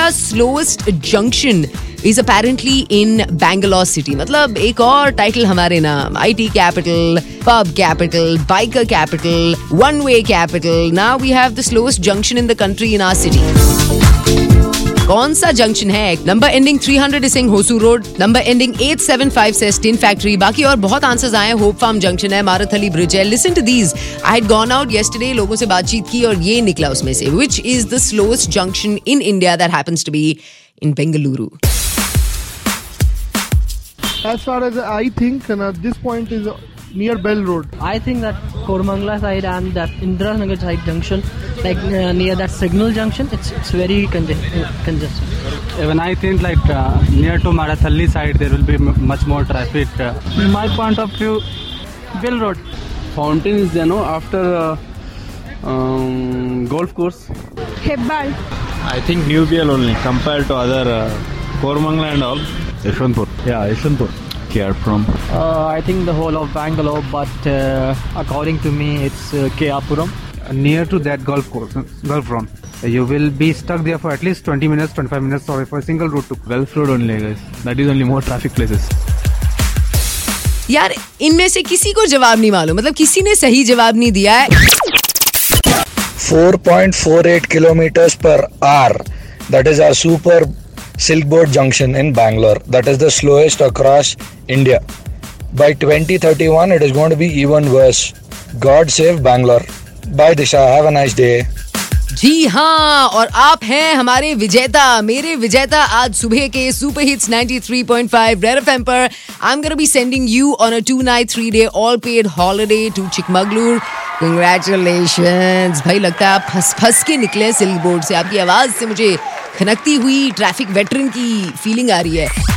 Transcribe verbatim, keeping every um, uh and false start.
का slowest junction is apparently in Bangalore city. मतलब एक और टाइटल हमारे नाम, I T capital, pub capital, biker capital, one way capital. Now we have the slowest junction in the country in our city. कौन सा junction है? Number ending three hundred is saying Hosur road, number ending eight seven five says tin factory. बाकी और बहुत answers आए हैं. Hope farm junction है, Marathahalli bridge है. Listen to these. I had gone out yesterday, लोगों से बातचीत की और ये निकला उसमें से. Which is the slowest junction in India that happens to be in Bengaluru? As far as I think, and at this point is near Bell Road. I think that Koramangala side and that Indiranagar side junction, like uh, near that signal junction, it's it's very conge- congested. Even I think like uh, near to Marathalli side there will be m- much more traffic. Uh, in my point of view, Bell Road. Fountain is there, no? After uh, um, golf course. Hebbal. I think New B L only compared to other uh, Koramangala and all. Yeshwantpur. Yeah, Yeshwantpur. Care from. Uh, I think the whole of Bangalore, but uh, according to me, it's uh, K R Puram. Near to that golf course, golf run. You will be stuck there for at least twenty minutes, twenty-five minutes, or for a single route to Guelph Road only, guys. That is only more traffic places. यार इनमें से किसी को जवाब नहीं मालूम, मतलब किसी ने सही जवाब नहीं दिया है. four point four eight kilometers per hour. That is our super Silkboard Junction in Bangalore. That is the slowest across India. By twenty thirty-one, it is going to be even worse. God save Bangalore. Bye Disha. Have a nice day. जी हाँ, और आप हैं हमारे विजेता, मेरे विजेता आज सुबह के super hits ninety-three point five red FM पर. I'm gonna be sending you on a two night three day all paid holiday to Chikmagalur. Congratulations भाई, लगता है आप फंस फंस के निकले सिल्क बोर्ड से. आपकी आवाज से मुझे खनकती हुई ट्रैफिक वेटरन की फीलिंग आ रही है.